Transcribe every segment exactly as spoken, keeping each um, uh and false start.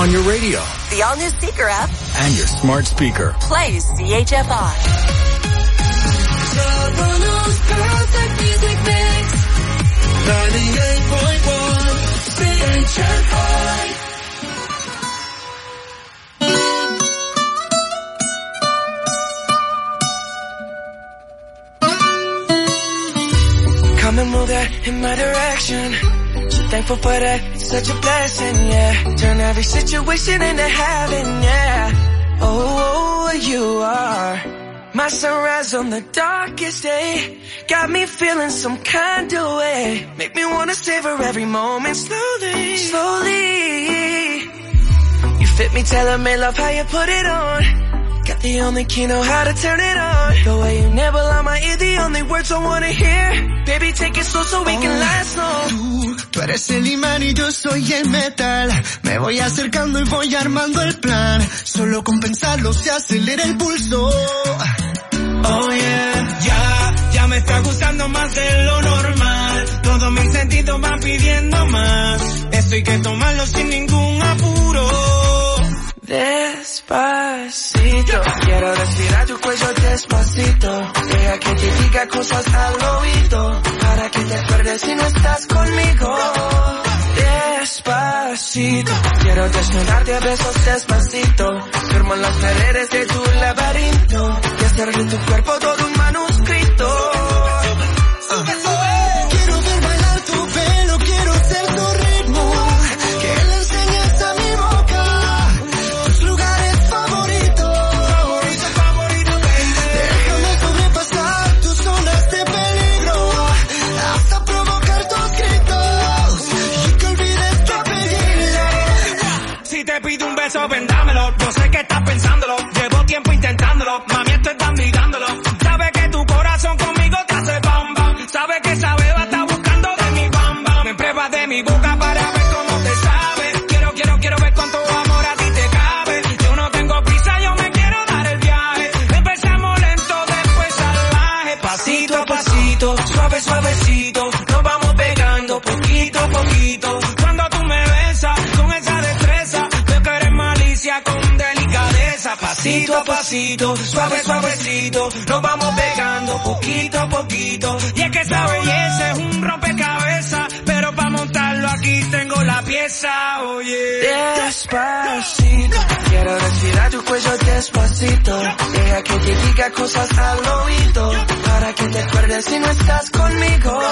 on your radio, the all-new Speaker app, and your smart speaker. Play C H F I. Toronto's perfect music mix. ninety-eight point one C H F I. Come and move that in my direction. So thankful for that, it's such a blessing, yeah. Turn every situation into heaven, yeah. Oh, you are my sunrise on the darkest day. Got me feeling some kind of way. Make me wanna savor every moment slowly, slowly. You fit me, tailor-made, love how you put it on. Got the only key, know how to turn it on. The way you nibble on my ear, the only words I wanna hear. Baby, take it slow so we can last long. Tú, tú eres el imán y yo soy el metal. Me voy acercando y voy armando el plan. Solo con pensarlo se acelera el pulso. Oh yeah, ya, ya me está gustando más de lo normal. Todos mis sentidos van pidiendo más. Esto hay que tomarlo sin ningún apuro. Despacito, quiero respirar tu cuello despacito. Deja que te diga cosas al oído, para que te acuerdes si no estás conmigo. Despacito, quiero desnudarte a besos despacito. Firmo en las paredes de tu laberinto y hacer de tu cuerpo todo un manuscrito. Uh. Quiero ver bailar tu pelo, quiero ser tu ritmo. Que le enseñes a mi boca tus lugares favoritos. Favorito, favorito, baby. Déjame sobrepasar tus zonas de peligro, hasta provocar tus gritos y que olvides tu apellido. Si te pido un beso, ven dámelo. Yo sé que estás pensándolo, llevo tiempo intentándolo. Mami, esto estás mirándolo. Sabes que tu corazón conmigo te hace bam bam. Sabes que esa beba está buscando de mi bam bam. Me pruebas de mi boca para ver cómo te sabe. Quiero, quiero, quiero ver cuánto amor a ti te cabe. Yo no tengo prisa, yo me quiero dar el viaje. Empezamos lento, después salvaje. Pasito a pasito, suave, suavecito. Nos vamos pegando poquito a poquito. Cuando tú me besas con esa destreza, veo que eres malicia con delicadeza. Pasito a pasito, suave, suavecito. Nos vamos pegando poquito a poquito. Y es que esa belleza es un rompecabezas, pero para montarlo aquí tengo la pieza, oye. Despacito, quiero respirar tu cuello despacito. Deja que te diga cosas al oído, para que te acuerdes si no estás conmigo.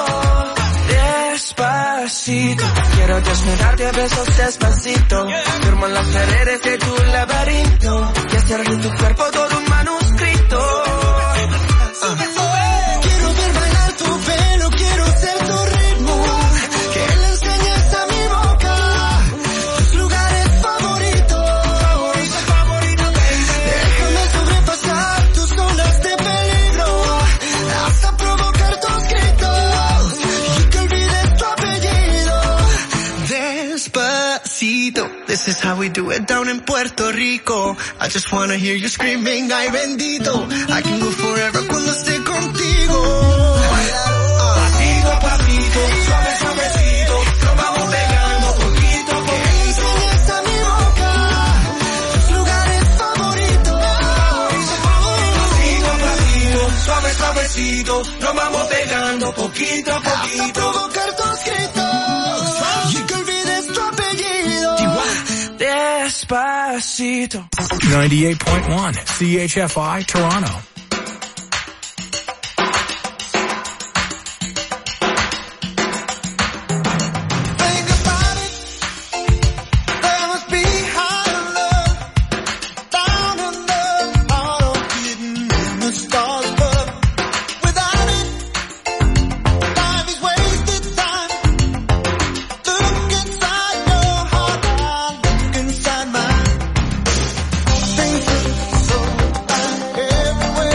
Despacito, quiero desnudarte a besos despacito. Firmo en las paredes de tu laberinto y hacer de tu cuerpo todo un manuscrito. Uh. Quiero ver bailar tu pelo, quiero ser tu ritmo. Que le enseñes a mi boca tus lugares favoritos. Favorito, favorito, baby. Déjame sobrepasar tus zonas de peligro, hasta provocar tus gritos y que olvides tu apellido. Despacito, this is how we do it down in Puerto Rico. I just wanna hear you screaming, ay bendito. I can go forever cuando esté contigo. Pasito a pasito, suave, suavecito. Nos vamos pegando poquito a poquito. Enseñas a mi boca tus lugares favoritos. Pasito a pasito, suave, suavecito. Nos vamos pegando poquito a Hasta poquito. provocar tus gritos y que olvides tu apellido. Despacito. ninety-eight point one C H F I Toronto. Everywhere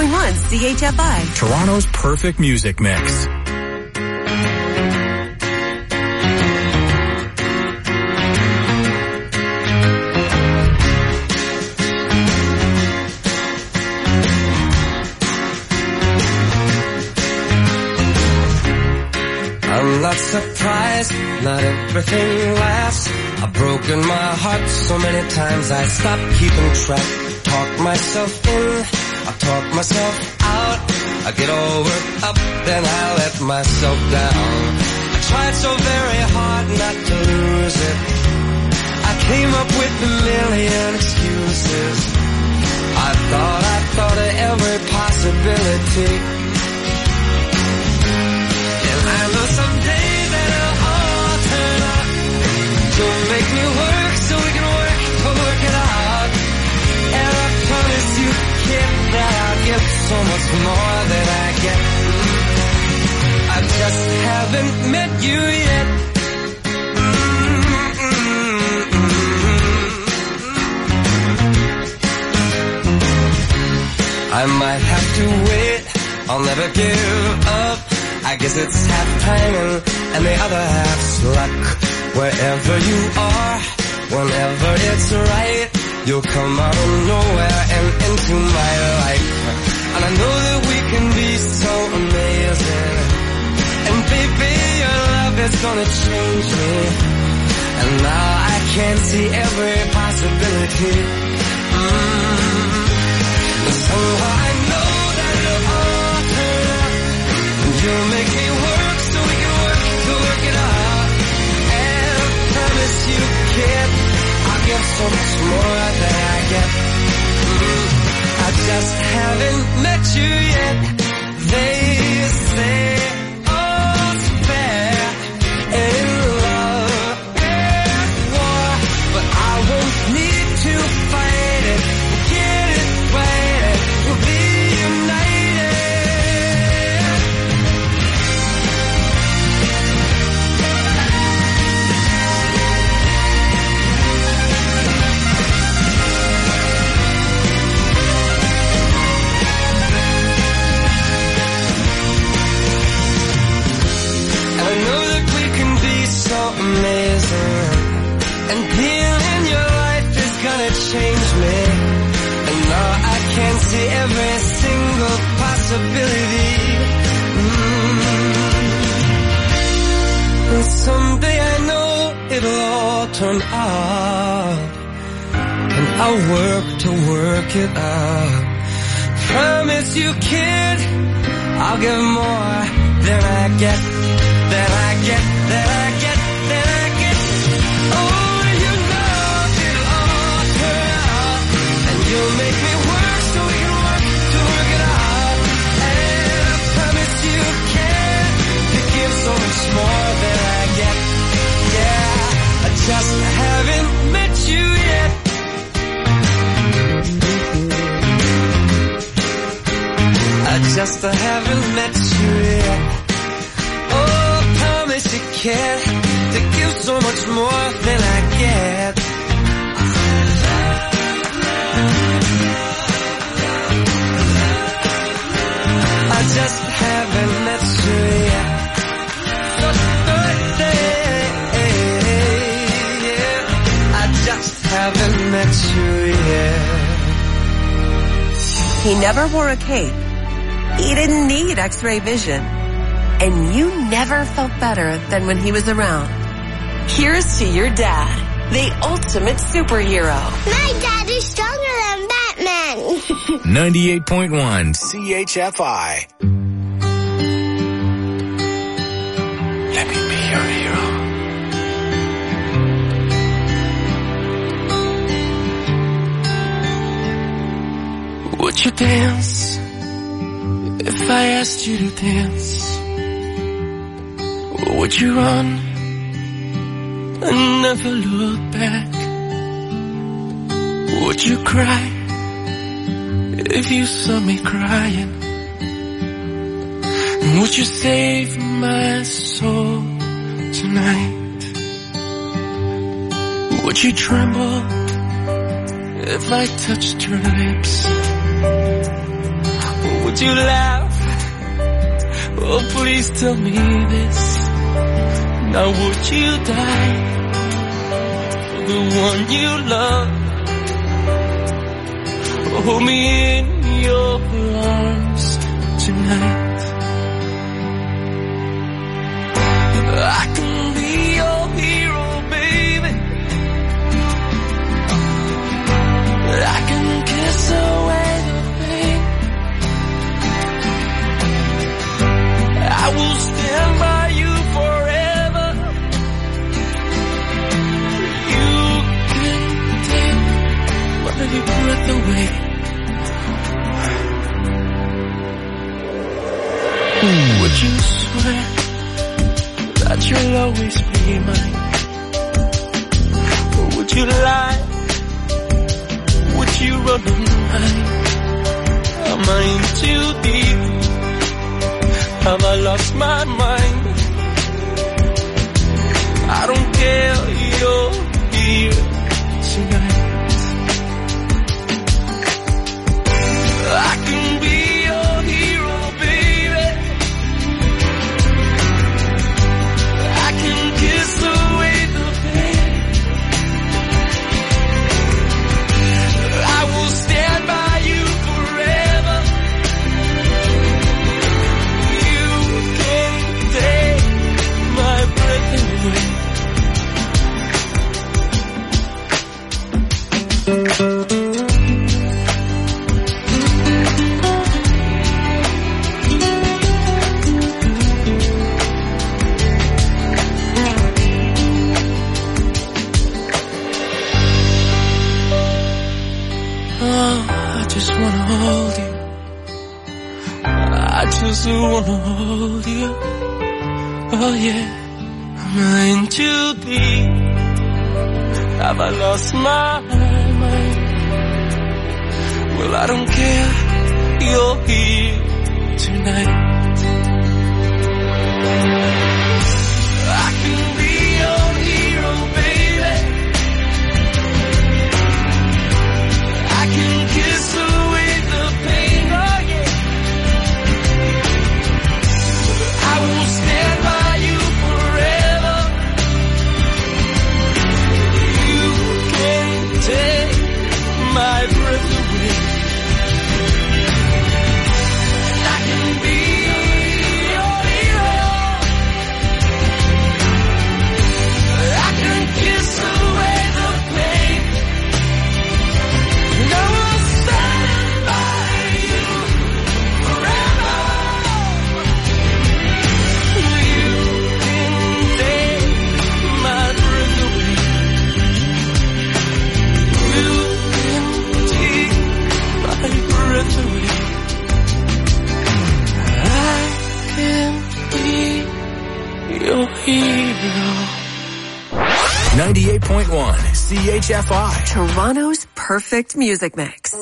point one C H F I. Toronto's perfect music mix. I'm not surprised, not everything lasts. I've broken my heart so many times I stopped keeping track. Talk myself in, I talk myself out. I get all worked up, then I let myself down. I tried so very hard not to lose it. I came up with a million excuses. I thought, I thought of every possibility. I know someday that it'll all turn out. You'll make me work so we can work to work it out. And I promise you, kid, that I'll give so much more than I get. I just haven't met you yet. I might have to wait, I'll never give up. I guess it's half timing and the other half's luck. Wherever you are, whenever it's right, you'll come out of nowhere and into my life. And I know that we can be so amazing. And baby, your love is gonna change me. And now I can see every possibility. Mm. Somehow I know that it'll all turn out. You'll make me work so we can work to work it out. And I promise you, kid, I'll give so much more than I get. Mm, I just haven't met you yet. They say all's fair in love and war, but I won't need to fight it. Get it right, we'll be united. I know that we can be so amazing, and being in your life is gonna change me. And now I can see every single possibility. Mm. And someday I know it'll all turn out, and I'll work to work it out. Promise you, kid, I'll give more than I get. That I get, that I get, that I get. Oh, you know it'll all turn out. And you'll make me work so we can work to work it out. And I promise you can to give so much more than I get. Yeah, I just haven't met you yet. I just haven't met you yet. You care to give so much more than I get. I just haven't met you yet. I just haven't met you yet. He never wore a cape. He didn't need X-ray vision. And you never felt better than when he was around. Here's to your dad, the ultimate superhero. My dad is stronger than Batman. ninety-eight point one C H F I. Let me be your hero. Would you dance if I asked you to dance? Would you run and never look back? Would you cry if you saw me crying? Would you save my soul tonight? Would you tremble if I touched your lips? Would you laugh? Oh, please tell me this. Now would you die for the one you love? Hold me in your arms tonight. I can be your hero, baby. I can kiss away the pain. I will stand by you forever. You can take my breath away. Would you swear that you'll always be mine? Or would you lie? Would you run and hide? Am I in too deep? Have I lost my mind? I don't care, you're here tonight. I can be your hero, baby. I can kiss away the pain. I will stand by you forever. You can take my breath away. I wanna hold you. Oh yeah, am I in too deep? Have I lost my mind? Well, I don't care, you're here tonight. I can be your hero, baby. I can kiss away the pain, oh yeah. I will stand by you forever. You can take my breath away. And I can be your hero. I can kiss away the pain. And I will stand by you forever. ninety-eight point one C H F I. Toronto's perfect music mix.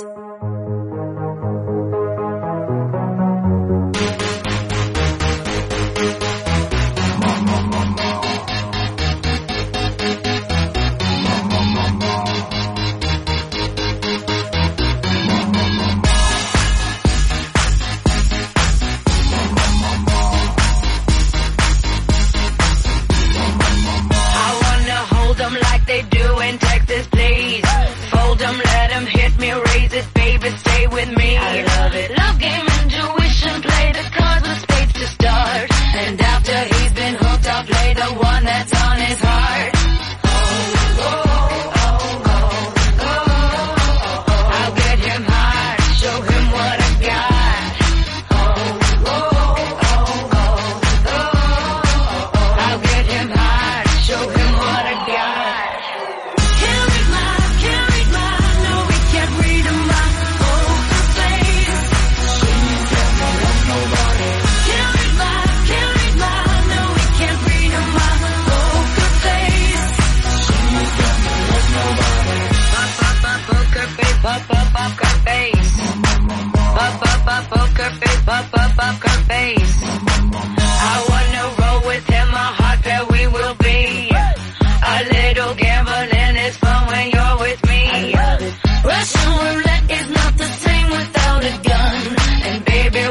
Russian roulette is not the same without a gun. And baby,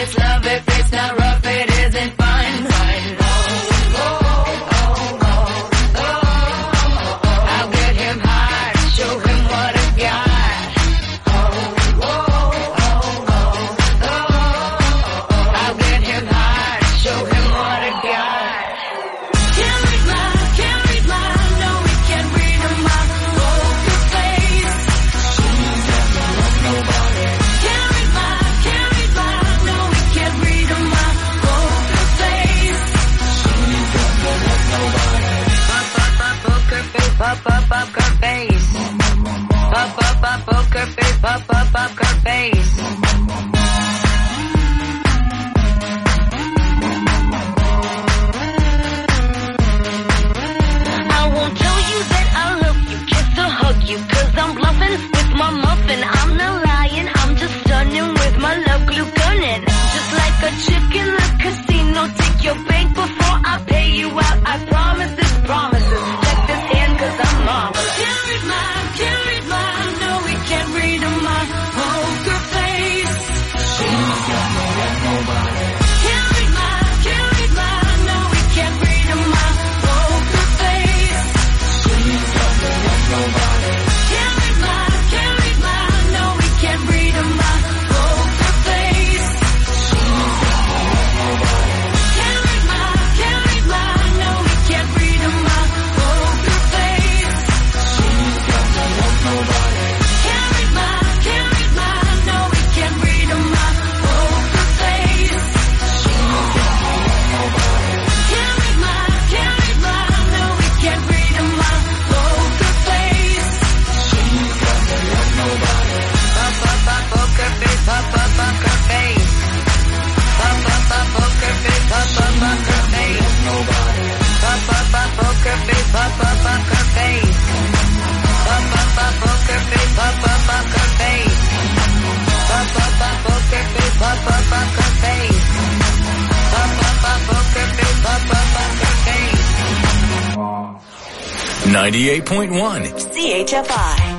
just love if it's not rough, it isn't fun. Oh, oh, oh, oh, oh. I'll get him hard, show him what I got. Oh, oh, oh, oh, oh. I'll get him hard, show him what I got. Can't read my, can't read my, no, we can't read my poker face. She's never loved nobody. Can't read my, can't read my, no, we can't read my poker face. She's never loved nobody. Pop, pop, pop, poker face, pop, pop, pop, her face. Pop, pop, pop, poker face, pop, pop, pop, her face. I won't tell you that I love you, just to hug you, cause I'm bluffing with my muffin. I'm not lying, I'm just stunning with my love glue gunning. Just like a chick in the casino, take your bank before I pay you out. I promise this promises. Check this hand cause I'm marvelous. Can't read my, can't read my, no we can't read my poker face. She's got no love, nobody. Can't read my, can't read my, no we can't read my poker face. She's got no love, nobody. Can't read my, can't read my, no we can't read my poker face. She's got no love, nobody. Can't read my, can't read my, no we can't read my poker face. She's got no love, nobody. Can't read my, can't read my, no we can't read my poker face. She's got no love, nobody. Can't read my, can't read my, no we can't read my poker face. She's got no love, nobody. Pop, pop, pop, poker face, pop, pop, pop, her face. Pop, pop, pop, poker face, pop, pop, pop, her face. Nobody. Pop, pop, pop, poker face, pop, pop, pop, her face. Pop, pop, pop, poker face, pop, pop, pop, her face. Pop, pop, pop, poker face, pop, pop, pop, her face. Pop, pop, pop, poker face, pop, pop, pop, her face. ninety-eight point one. C H F I.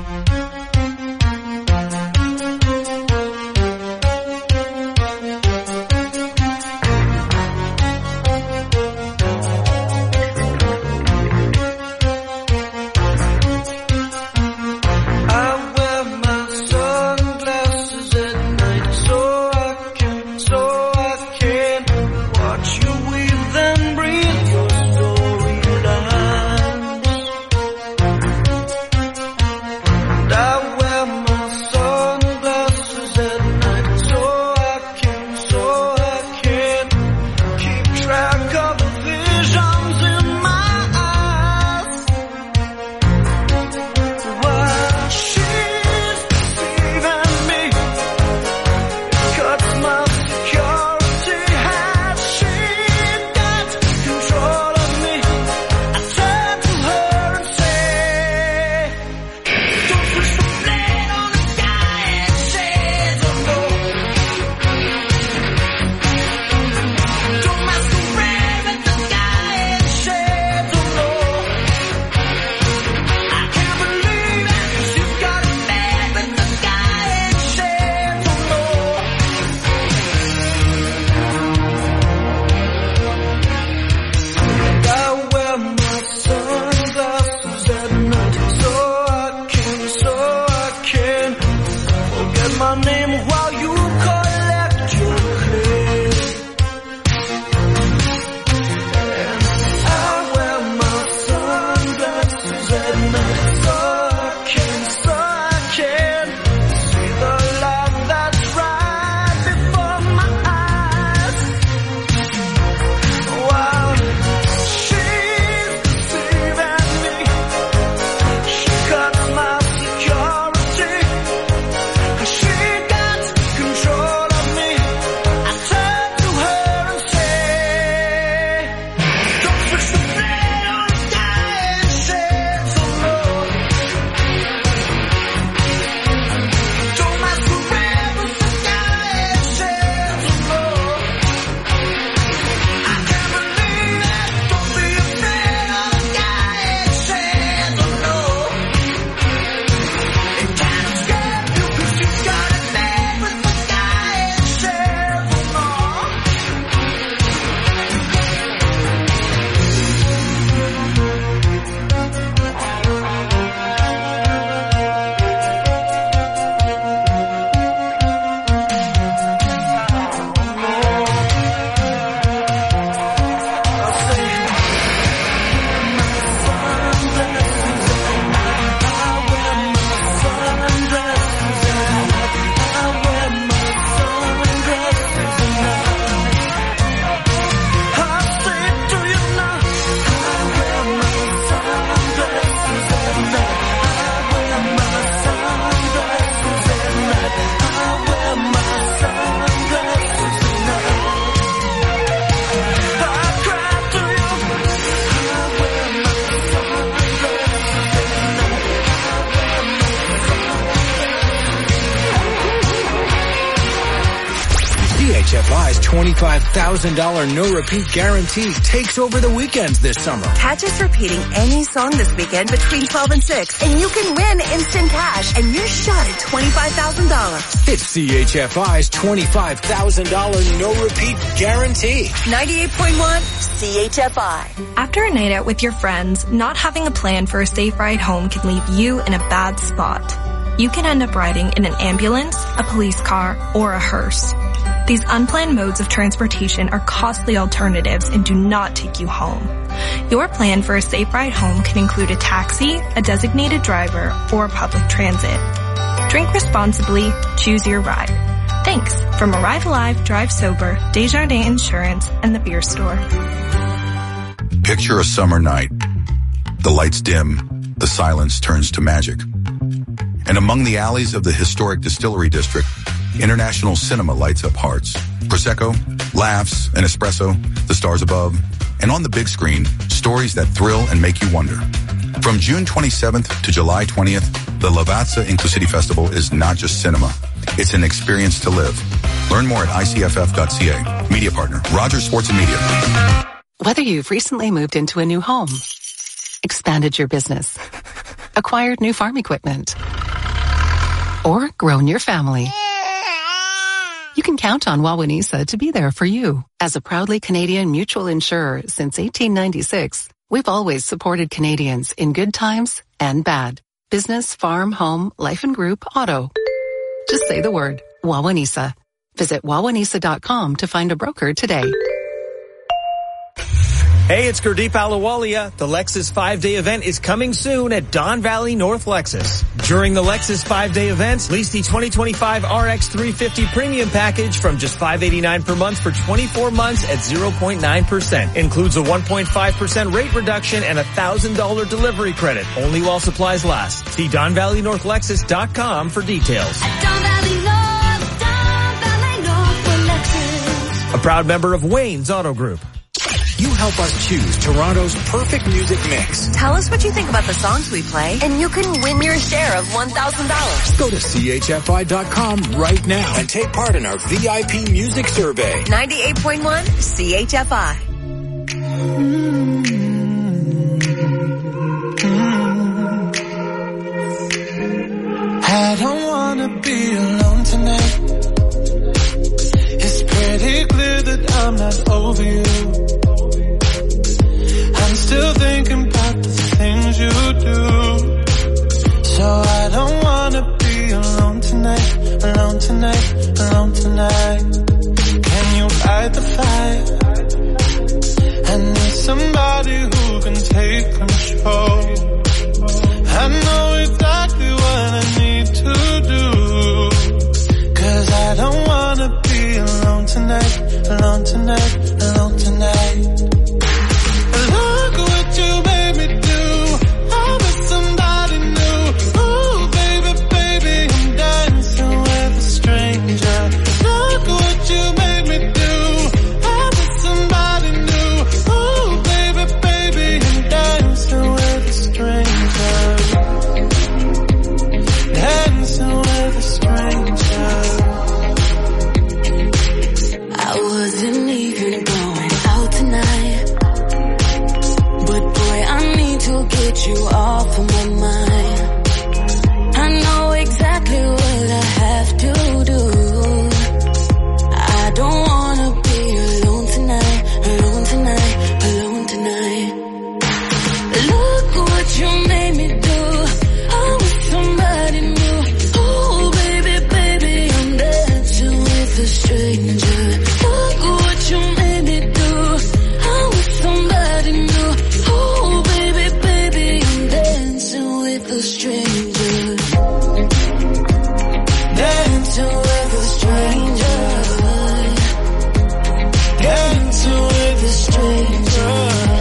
I wear my sunglasses at night so I can, so I can watch you weave and breathe your storylines. I's twenty-five thousand dollars no-repeat guarantee takes over the weekends this summer. Catch us repeating any song this weekend between twelve and six, and you can win instant cash and your shot at twenty-five thousand dollars. It's C H F I's twenty-five thousand dollars no-repeat guarantee. ninety-eight point one C H F I. After a night out with your friends, not having a plan for a safe ride home can leave you in a bad spot. You can end up riding in an ambulance, a police car, or a hearse. These unplanned modes of transportation are costly alternatives and do not take you home. Your plan for a safe ride home can include a taxi, a designated driver, or public transit. Drink responsibly, choose your ride. Thanks from Arrive Alive, Drive Sober, Desjardins Insurance, and the Beer Store. Picture a summer night. The lights dim, the silence turns to magic. And among the alleys of the historic Distillery District, International Cinema lights up hearts. Prosecco, laughs, an espresso, the stars above, and on the big screen, stories that thrill and make you wonder. From June twenty-seventh to July twentieth, the Lavazza Inclusivity Festival is not just cinema. It's an experience to live. Learn more at I C F F dot C A. Media partner, Rogers Sports and Media. Whether you've recently moved into a new home, expanded your business, acquired new farm equipment, or grown your family, you can count on Wawanesa to be there for you. As a proudly Canadian mutual insurer since eighteen ninety-six, we've always supported Canadians in good times and bad. Business, farm, home, life and group, auto. Just say the word, Wawanesa. Visit wawanesa dot com to find a broker today. Hey, it's Gurdeep Ahluwalia. The Lexus five-day event is coming soon at Don Valley North Lexus. During the Lexus five-day event, lease the twenty twenty-five R X three fifty premium package from just five hundred eighty-nine dollars per month for twenty-four months at zero point nine percent. Includes a one point five percent rate reduction and a one thousand dollars delivery credit, only while supplies last. See don valley north lexus dot com for details. At Don Valley North, Don Valley North Lexus. A proud member of Wayne's Auto Group. You help us choose Toronto's perfect music mix. Tell us what you think about the songs we play, and you can win your share of one thousand dollars. Go to C H F I dot com right now and take part in our V I P music survey. ninety-eight point one C H F I. I don't wanna be alone tonight. It's pretty clear that I'm not over you. I'm still thinking about the things you do. So I don't wanna be alone tonight, alone tonight, alone tonight. Can you fight the fire? I need somebody who can take control. I know exactly what I need to do. Cause I don't wanna be alone tonight, alone tonight, alone tonight. Look what you made me do. I'm with somebody new. Ooh, baby, baby, I'm dancing with a stranger. Look what you made me do. I'm with somebody new. Ooh, baby, baby, I'm dancing with a stranger. Dancing with a stranger. I wasn't even going out tonight, but boy, I need to get you off of my mind. I know exactly what I have to do. I don't wanna be alone tonight, alone tonight, alone tonight. Look what you made me do. I'm with somebody new. Oh, baby, baby, I'm dancing with a stranger. Look what you made me do. I'm with somebody new. Oh, baby, baby, I'm dancing with a stranger. Dancing with a stranger. Dancing with a stranger.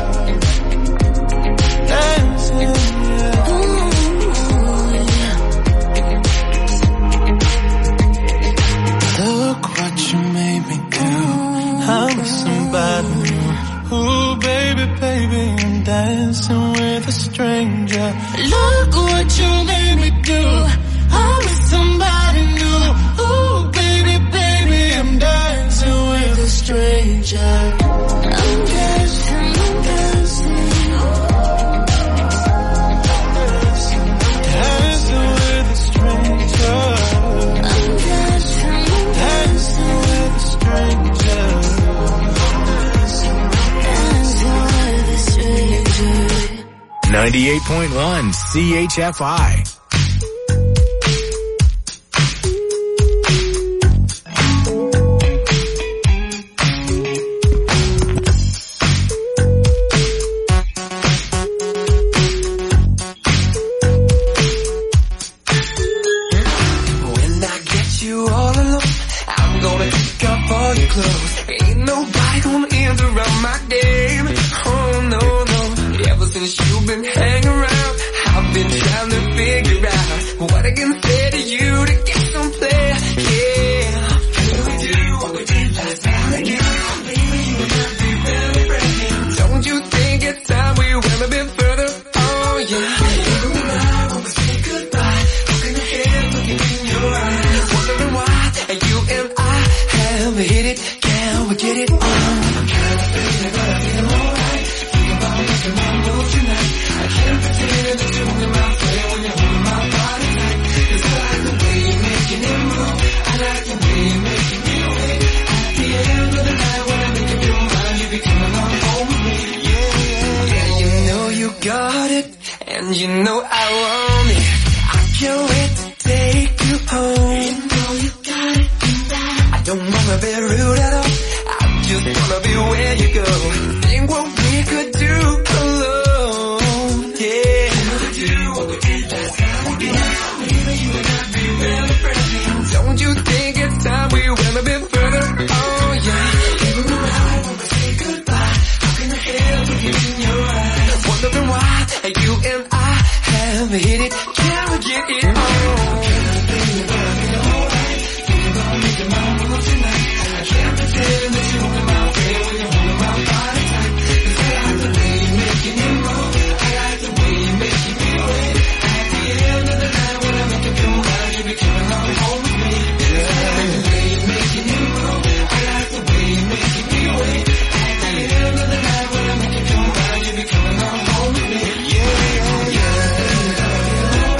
Dancing, yeah. Ooh, yeah. Look what you made me do. I'm with somebody new. Ooh, baby, baby, I'm dancing with a stranger. Look what you made me do. I'm with somebody new. Ooh, baby, baby, I'm dancing with stranger. I'm dancing, I'm dancing. Dancing with a stranger. I'm dancing, I'm Dancing with a stranger. dancing with a stranger. ninety-eight point one C H F I. When I get you all alone, I'm gonna pick up all your clothes. Ain't nobody gonna interrupt my game. Oh no, no. Ever since you've been hanging around, I've been trying to figure out what I can say to you to get some play. Yeah. Can we do what we did last time again? Baby, you and I be really ready. Don't you think it's time we went a bit further? Oh yeah. Even when I want to say goodbye, looking ahead, looking in your eyes, wondering why you and I have hit it. Can we get it on? I'm kind of feeling, but I feel alright. Think about making my move tonight. I can't pretend that you're in my way when you're holding my body tight. 'Cause I like the way you're making it move. I like the way you're making me wait. At the end of the night, when I make up your mind, you be coming on home with me. Yeah, yeah, yeah. You know you got it, and you know I want it. I can't wait to take you home. You know you got it, and I, I don't wanna be rude at all. I just wanna be where you go. Think what we could do alone. Yeah. Do what we did last time again. Maybe you and I be really friendly. Don't you think it's time we went a bit further? Oh yeah. Even when I wanna say goodbye, how can I help looking in your eyes? Wondering why you and I have hit it. Can we get it on? I can't pretend that you're in my way when you're holding my body tight. 'Cause I like the way you're making it move. I like the way you're making me wait. At the end of the night, when I make up your mind, you be coming on home with me. Yeah. I like the way you're making it move. I like the way you're making me wait. At the end of the night, when I make up your mind, you be coming on home with me. Yeah, yeah, yeah.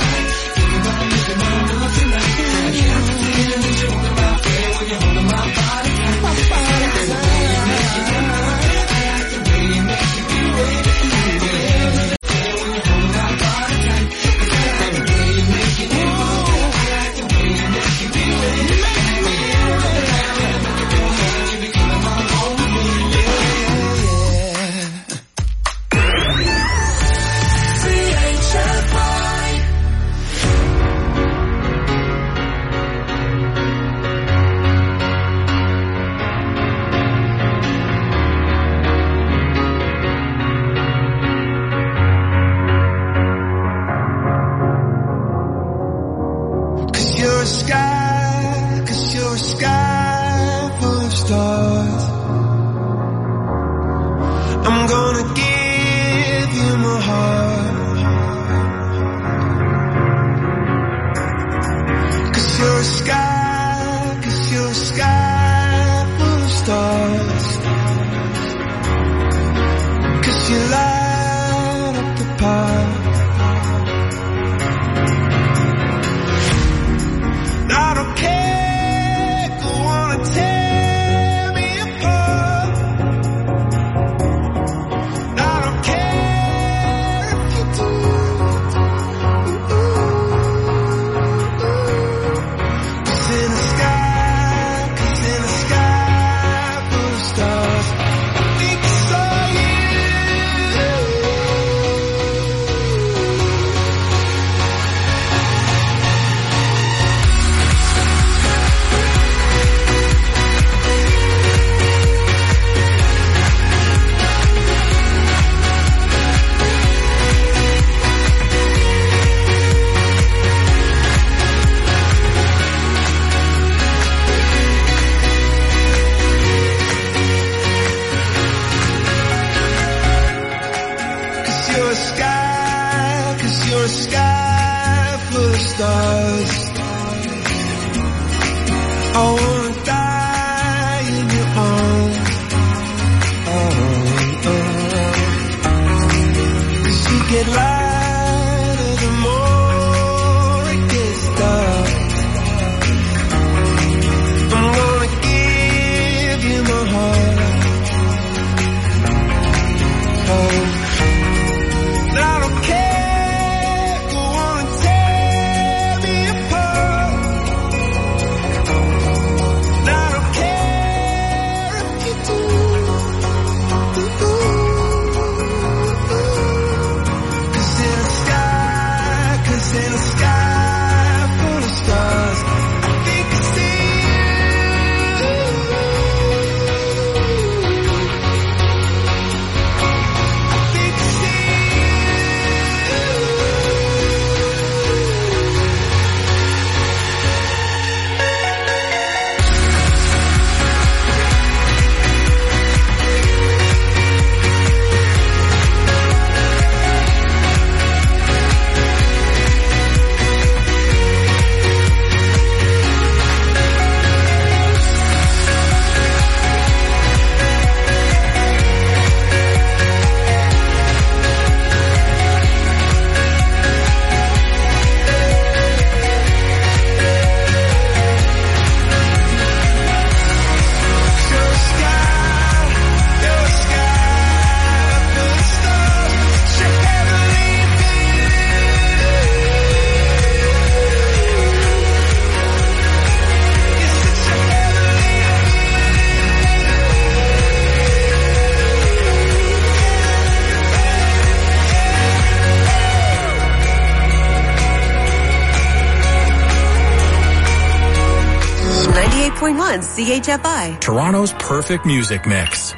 point one C H F I. Toronto's perfect music mix.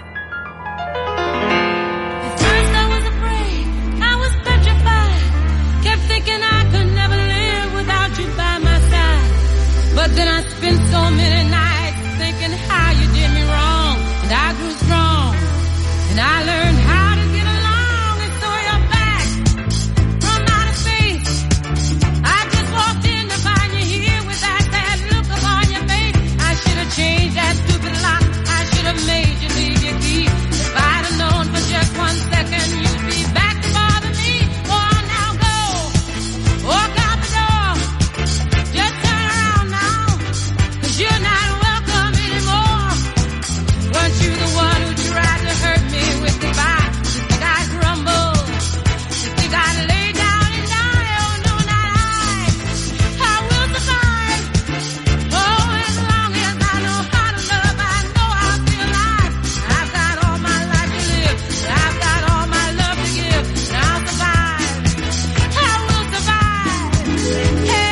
But then I spent so many nights thinking how you did me wrong. And I grew strong. And I learned how to get along. And so you're back from outer space. I just walked in to find you here with that sad look upon your face. I should have changed that stupid lock. I should have made you leave your key. If I'd have known for just one second you'd be back to bother me. Oh, now go. Walk out the door. Just turn around now. You're not welcome anymore. Weren't you the one who tried to hurt me with goodbye? You think I'd crumble? You think I'd lay down and die? Oh no, not I. I will survive. Oh, as long as I know how to love, I know I'll be alive. I've got all my life to live. I've got all my love to give. And I'll survive. I will survive. Hey.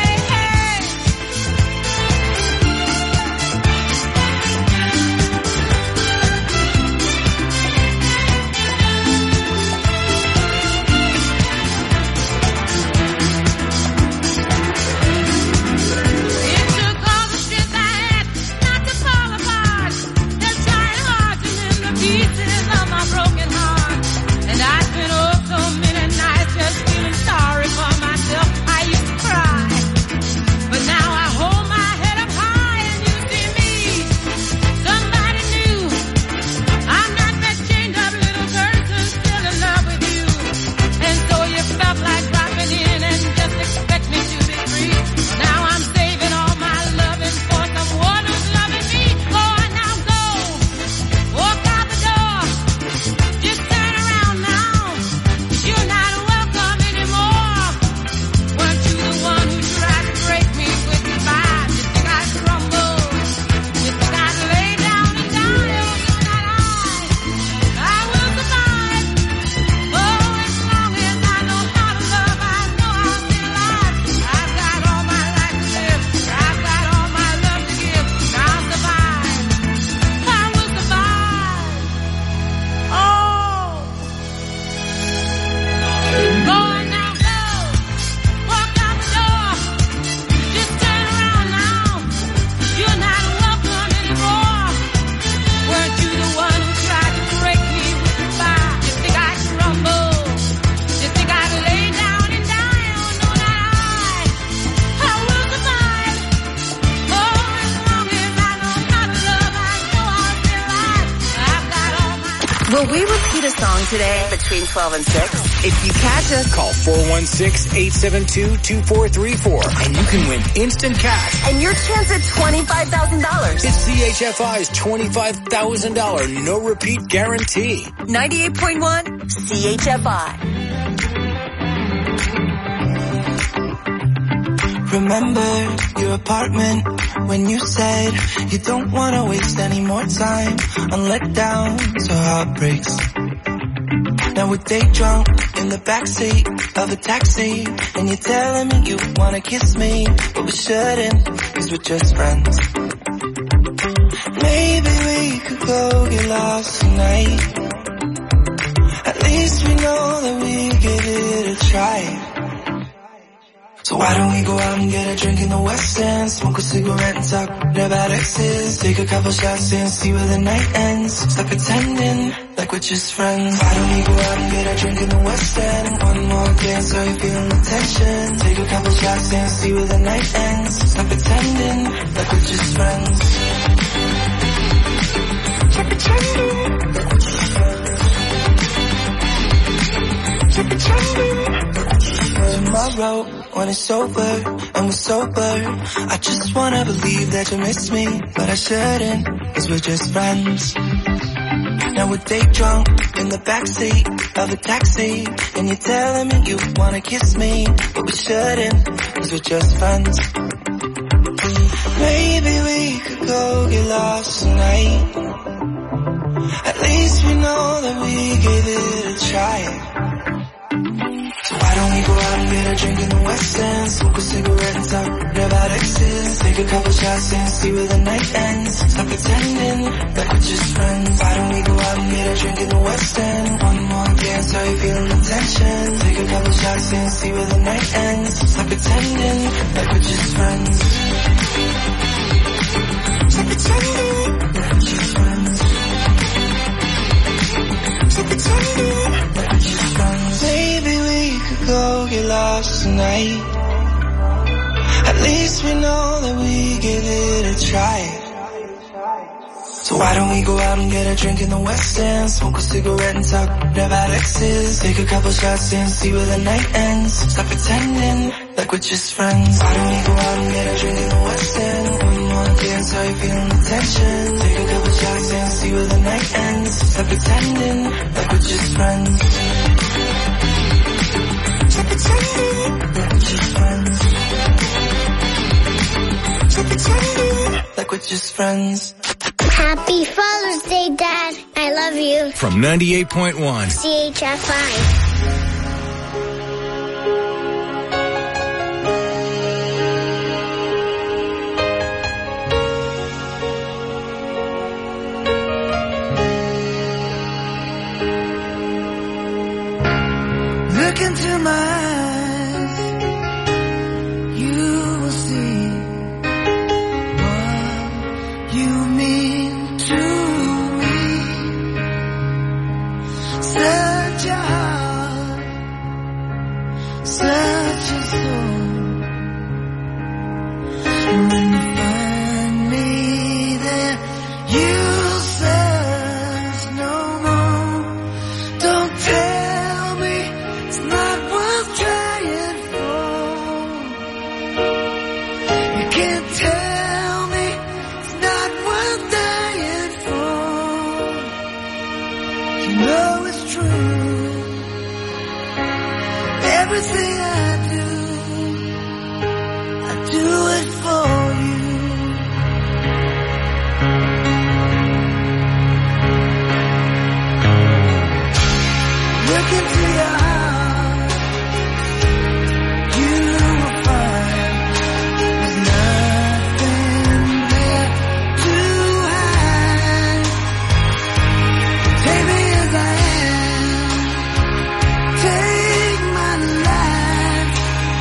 Will we repeat a song today between twelve and six? If you catch us, call four one six, eight seven two, two four three four and you can win instant cash. And your chance at twenty-five thousand dollars. It's C H F I's twenty-five thousand dollars no repeat guarantee. ninety-eight point one C H F I. Remember your apartment when you said you don't want to waste any more time on letdowns or heartbreaks. Now we're day drunk in the backseat of a taxi and you're telling me you want to kiss me, but we shouldn't because we're just friends. Maybe we could go get lost tonight. At least we know that we give it a try. So why don't we go out and get a drink in the West End, smoke a cigarette and talk about exes, take a couple shots and see where the night ends, stop pretending like we're just friends. Why don't we go out and get a drink in the West End, one more dance so you're feeling the tension, take a couple shots and see where the night ends, stop pretending like we're just friends. Stop pretending like we're just friends. Stop pretending. Tomorrow, when it's over and we're sober, I just wanna believe that you miss me, but I shouldn't, cause we're just friends. Now we're day drunk in the backseat of a taxi, and you're telling me you wanna kiss me, but we shouldn't, cause we're just friends. Maybe we could go get lost tonight. At least we know that we gave it a try. So why don't we go out and get a drink in the West End, smoke a cigarette and talk about about exes. Take a couple shots and see where the night ends. Stop pretending like we're just friends. Why don't we go out and get a drink in the West End? One more dance, how you feeling the tension? Take a couple shots and see where the night ends. Stop pretending like we're just friends. Stop pretending like we're just friends. Stop pretending like we're just friends. Maybe we could go get lost tonight. At least we know that we give it a try. So why don't we go out and get a drink in the West End? Smoke a cigarette and talk about exes. Take a couple shots and see where the night ends. Stop pretending like we're just friends. Why don't we go out and get a drink in the West End? One more dance, how you feeling the tension? Take a couple shots and see where the night ends. Stop pretending like we're just friends. Stop pretending like we're just friends. Stop pretending like we're just friends. Happy Father's Day, Dad. I love you. From ninety-eight point one C H F I. Look into my eyes, you will see what you mean to me. Such a heart, such a soul. And when you find me there, you'll search no more. Don't tell me it's not worth trying for. You can't tell me it's not worth dying for. You know it's true. Everything I do, I do it for you. Look into your heart, you will find there's nothing there to hide. Take me as I am, take my life.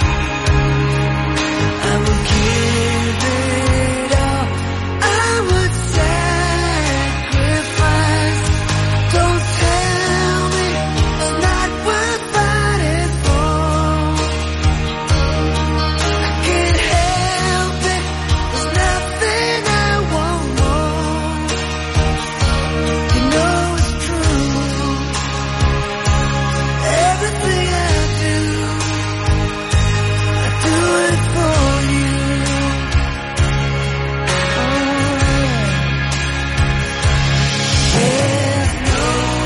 I would give it all, I would sacrifice. Don't tell me it's not worth fighting for. I can't help it, there's nothing I want more. You know it's true. Everything I do, I do it for you. There's no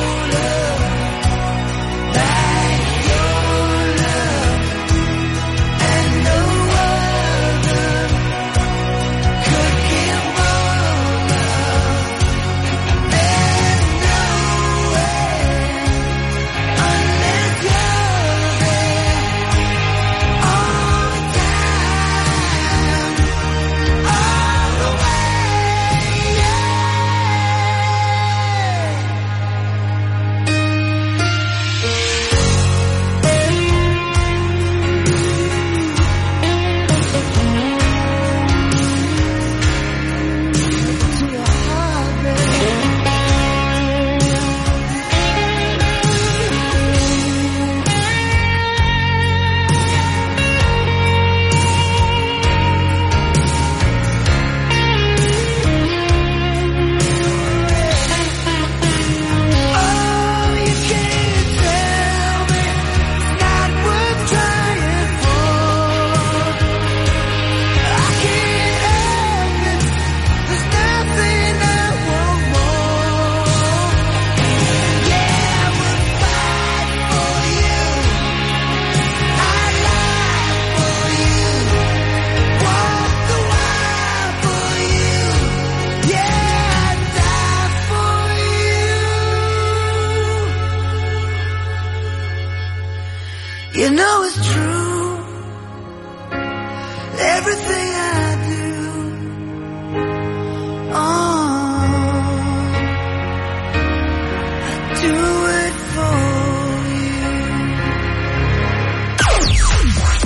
love like your love, and no other could give more love. There's no way unless you're there all the time, all the way. Yeah. To your heart, baby. Oh, you can't tell me it's not worth trying for. I can't help it, there's nothing I want more. Yeah, I would fight for you, I'd lie for you, walk the wild for you. Yeah, I'd die for you. You know it's true. Everything I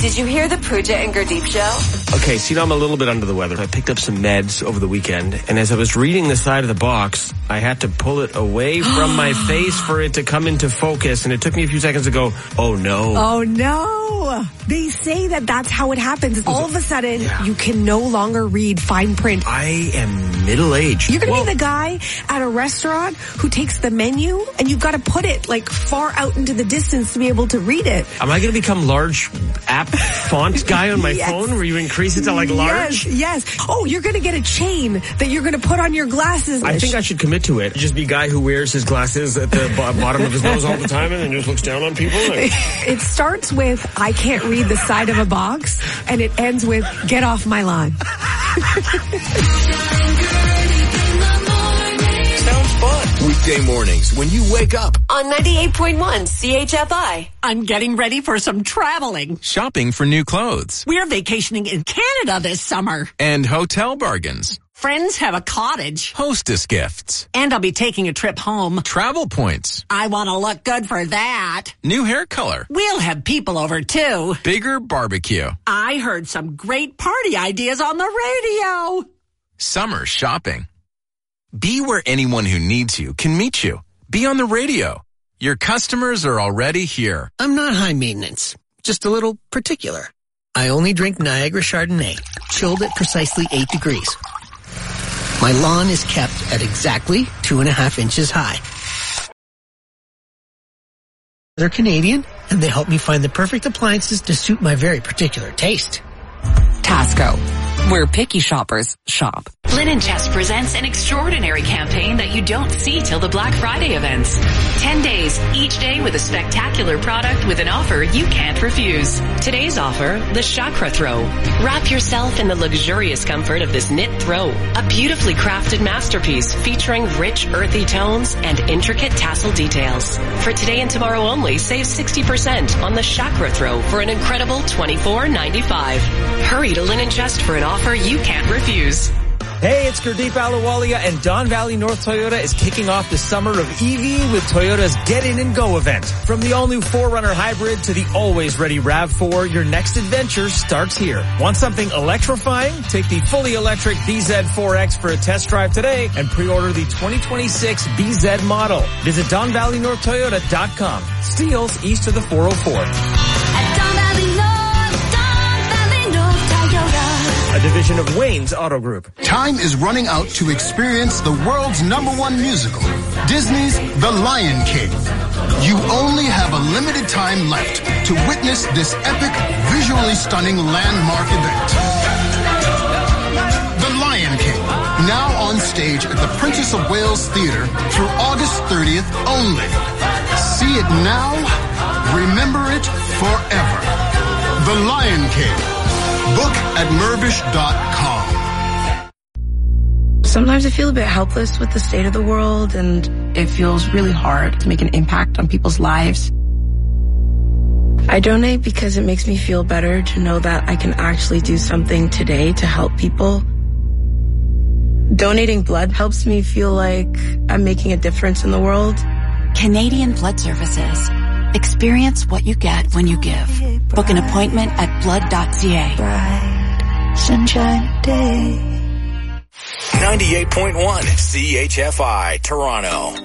Did you hear the Pooja and Gurdeep show? Okay, so you know I'm a little bit under the weather. I picked up some meds over the weekend, and as I was reading the side of the box, I had to pull it away from my face for it to come into focus, and it took me a few seconds to go, oh no. Oh no. They say that that's how it happens. All of a sudden, yeah. you can no longer read fine print. I am middle-aged. You're going to be the guy at a restaurant who takes the menu, and you've got to put it like far out into the distance to be able to read it. Am I going to become large app font guy on my yes. phone where you increase it to like large? Yes, yes. Oh, you're going to get a chain that you're going to put on your glasses. I think I should commit to it. Just be a guy who wears his glasses at the bottom of his nose all the time and then just looks down on people. Like. It starts with, I can't read the side of a box, and it ends with, get off my lawn. Sounds fun. Weekday mornings when you wake up. On ninety-eight point one C H F I. I'm getting ready for some traveling. Shopping for new clothes. We're vacationing in Canada this summer. And hotel bargains. Friends have a cottage. Hostess gifts. And I'll be taking a trip home. Travel points. I want to look good for that. New hair color. We'll have people over too. Bigger barbecue. I heard some great party ideas on the radio. Summer shopping. Be where anyone who needs you can meet you. Be on the radio. Your customers are already here. I'm not high maintenance, just a little particular. I only drink Niagara Chardonnay, chilled at precisely eight degrees. My lawn is kept at exactly two and a half inches high. They're Canadian, and they help me find the perfect appliances to suit my very particular taste. Tasco, where picky shoppers shop. Linen Chest presents an extraordinary campaign that you don't see till the Black Friday events. Ten days, each day with a spectacular product with an offer you can't refuse. Today's offer, the Chakra Throw. Wrap yourself in the luxurious comfort of this knit throw. A beautifully crafted masterpiece featuring rich earthy tones and intricate tassel details. For today and tomorrow only, save sixty percent on the Chakra Throw for an incredible twenty-four ninety-five. Hurry to Linen Chest for an offer you can't refuse. Hey, it's Gurdeep Ahluwalia, and Don Valley North Toyota is kicking off the summer of E V with Toyota's Get In and Go event. From the all-new four runner Hybrid to the always-ready RAV four, your next adventure starts here. Want something electrifying? Take the fully electric B Z four X for a test drive today and pre-order the twenty twenty-six B Z model. Visit Don Valley North Toyota dot com. Steeles east of the four oh four. At Don Valley North, Don Valley North Toyota. A division of Wayne's Auto Group. Time is running out to experience the world's number one musical, Disney's The Lion King. You only have a limited time left to witness this epic, visually stunning landmark event. The Lion King, now on stage at the Princess of Wales Theatre through August thirtieth only. See it now, remember it forever. The Lion King. Book at Mirvish dot com. Sometimes I feel a bit helpless with the state of the world, and it feels really hard to make an impact on people's lives. I donate because it makes me feel better to know that I can actually do something today to help people. Donating blood helps me feel like I'm making a difference in the world. Canadian Blood Services. Experience what you get when you give. Book an appointment at blood dot c a. Bright, sunshine day. ninety-eight point one C H F I, Toronto.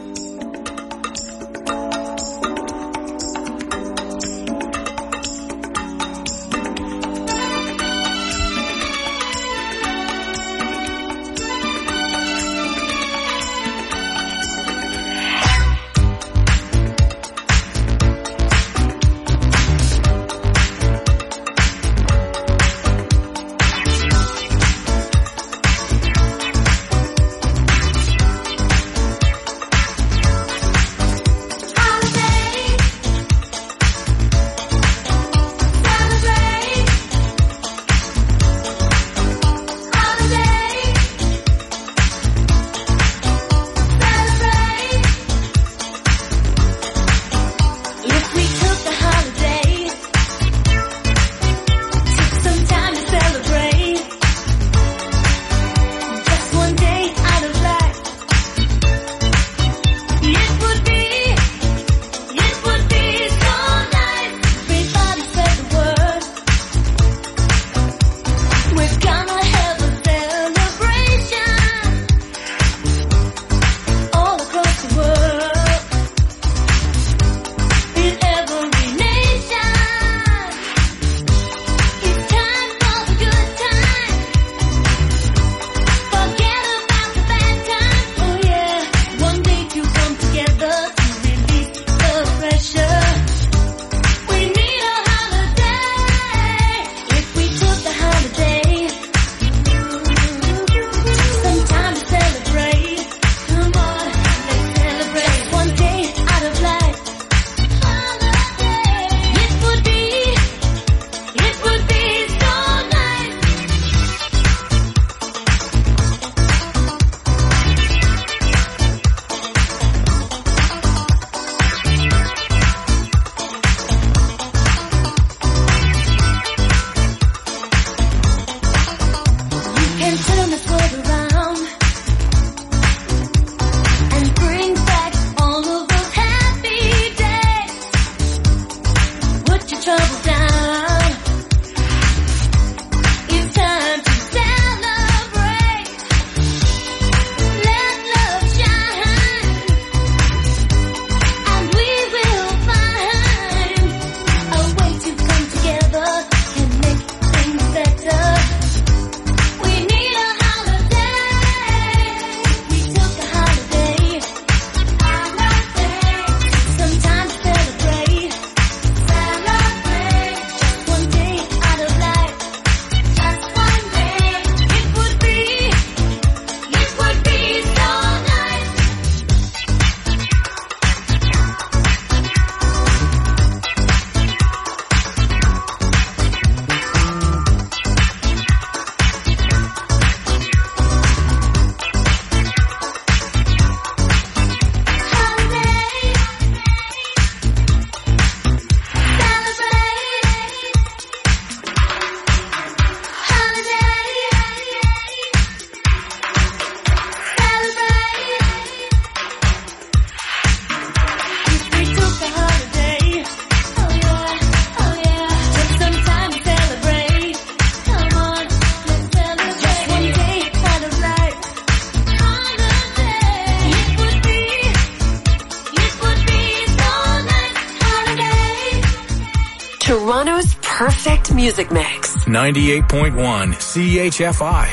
perfect music mix. ninety-eight point one C H F I.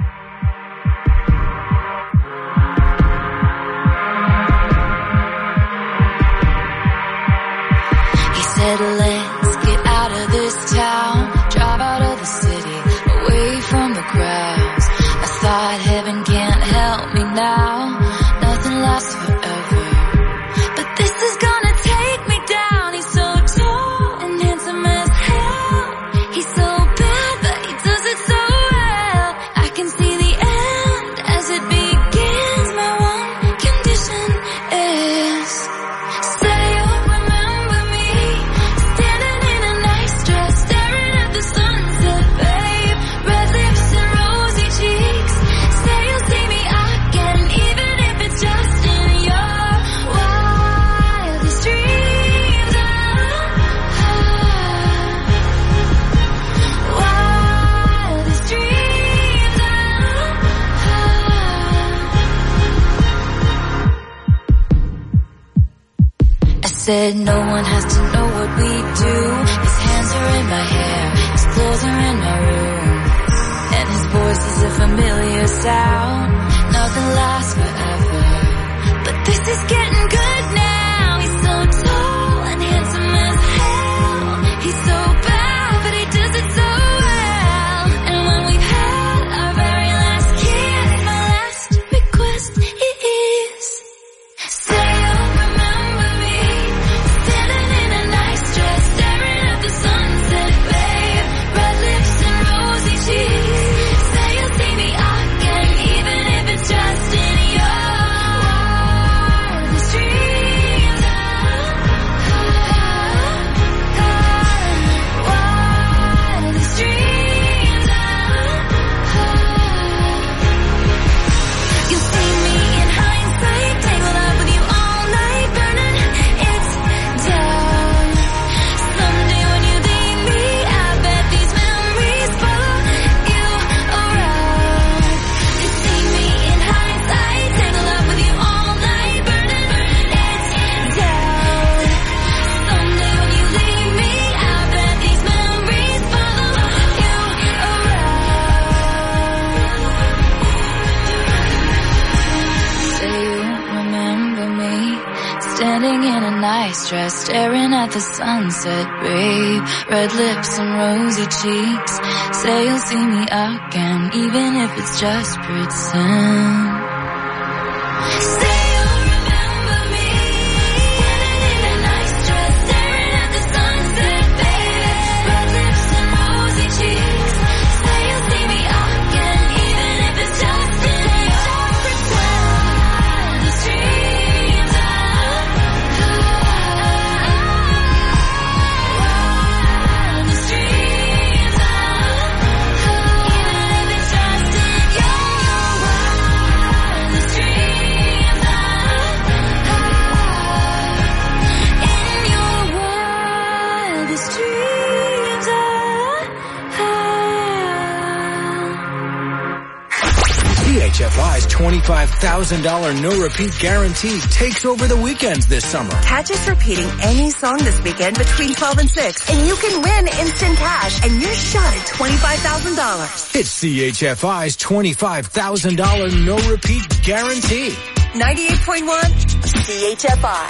He said, let's get out of this town, drive out of the city, away from the crowds. I thought heaven can't help me now, nothing lasts forever. But this is gonna take me down. He's so tall and handsome as hell. He's so bad, but he does it so well. I can see the end as it begins. My one condition is, say you'll remember me, standing in a nice dress, staring at the sunset, babe. Red lips and rosy cheeks. Say you'll see me again, even if it's just in your wildest dreams. Wildest dreams. I said no one has to know what we do. His hands are in my hair, his clothes are in my room, and his voice is a familiar sound. Nothing lasts forever, but this is getting good now. He's so tall and handsome as hell. He's so bad, but he does it so well. And when we've had our very last kiss, my last request is, say you'll remember me, standing in a nice dress, staring at the sunset, babe. Red lips and rosy cheeks. Say you'll see me again, even if it's just in your wildest dreams. Wildest dreams. You'll see me in hindsight, tangled up with you all night, burning it down. Someday when you leave me, I bet these memories follow you around. You see me in hindsight, tangled up with you all night, burning it down. Someday when you leave me, I bet these memories follow you around. Say you remember me, standing in a nice dress, staring at the sunset, babe. Red lips and rosy cheeks. Say you'll see me again, even if it's just pretend. Say you'll remember me, standing in a nice dress, staring at the sunset, babe. Red lips and rosy cheeks. Say you'll see me again, even if it's just in your wildest dreams. Wildest dreams. Even if it's just in your wildest dreams. In your wildest dreams. C H F I's twenty-five thousand dollars no-repeat guarantee takes over the weekends this summer. Catch us repeating any song this weekend between twelve and six, and you can win instant cash and your shot at twenty-five thousand dollars. It's C H F I's twenty-five thousand dollars no-repeat guarantee. ninety-eight point one C H F I.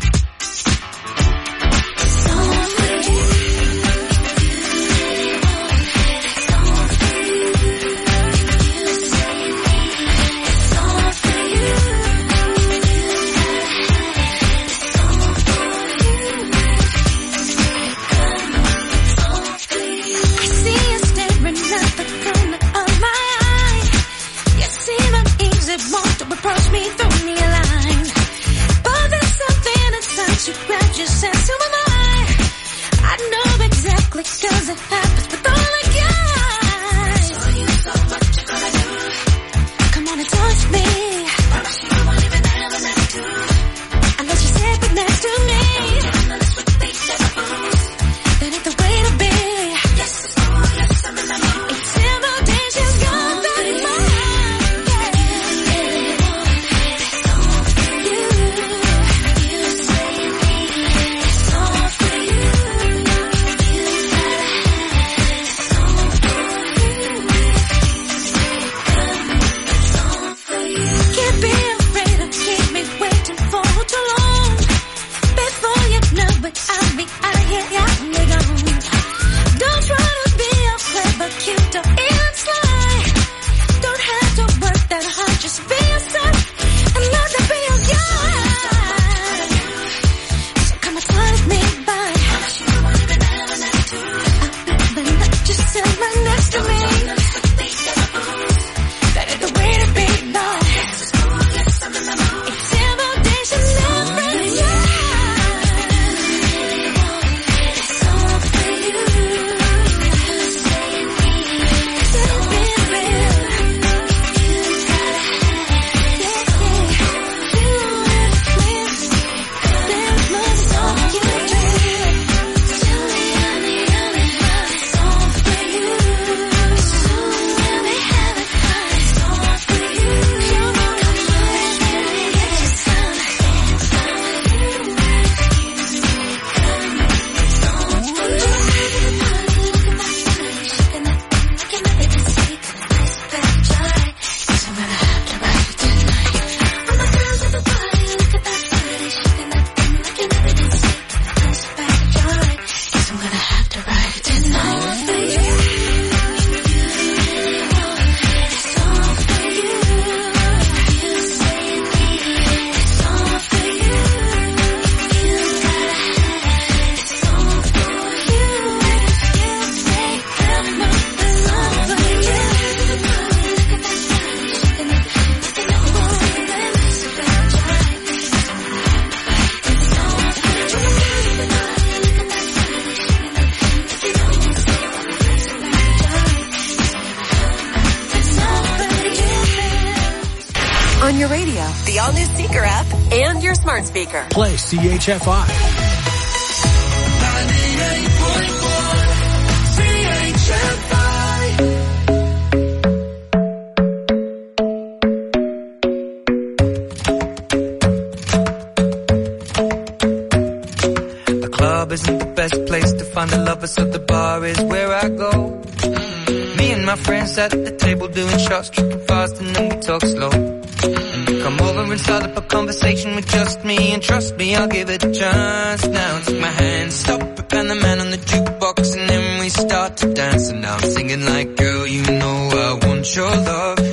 I see you staring at the corner of my eye. You seem uneasy, want to approach me, throw me a line. But there's something inside you, grab your sense, who am I? I know exactly, cause it happens with all the guys. So you so what you gonna do? Come on and touch me. Promise you won't even ever let do. Unless you sit right next to me. That ain't the way to be. Yes, oh yes, I'm in the mood. It's invitations gone very far. You say me, it's all for you. all-new Seeker app and your smart speaker. Play C H F I. ninety-eight point one C H F I. The club isn't the best place to find a lover, so the bar is where I go. Me and my friends at the table doing shots, tripping fast, and then we talk slow. And you come over and start up a conversation with just me, and trust me, I'll give it a chance. Now take my hand, stop it, and the man on the jukebox, and then we start to dance. And now I'm singing like, girl, you know I want your love.